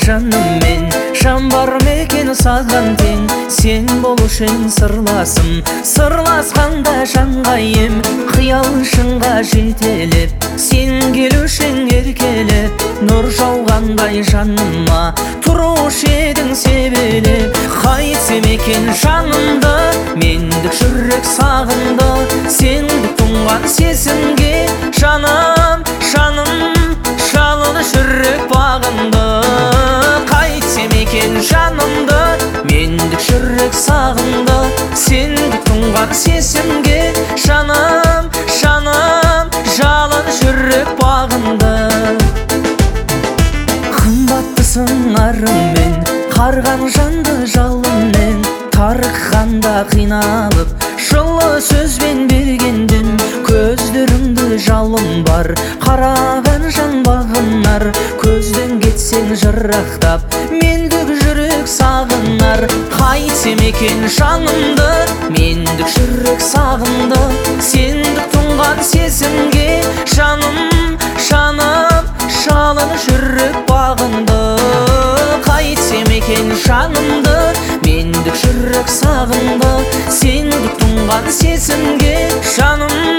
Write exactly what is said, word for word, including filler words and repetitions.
жаным мен, жан бар мекен саған тең, сен болушың сырласым. Сырласқанда жанға ем, қиял шыңға жетелеп, сен келушің еркелеп, нұр жауғандай жаныма тұрушы едің себелеп. Қайтсем екен жанымды, мендік жүрек сағынды, сендік тұнған сезімге жаным, жаным жалыны жүрек бағынды. Қайтсем екен жанымды, мендік жүрек сағынды, сендік тұнған сезімге жаным, жаным жалыны жүрек бағынды. Қымбаттысың арымен, қарған жанды жалынмен, тарыққанда қиналып, жылы сөзбен бергенден, көздеріңді жалын бар, қараған жан бағынар. Көзден кетсең жырақтап, мендік жүрек сағынар. Қайтсем екен жанымды, мендік жүрек сағынды, сендік тұнған сезімге жаным, жаным жалын жүрек бағынды. Қайтсем екен жанымды, мендік жүрек сағынды, сендік тұнған сезімге жаным,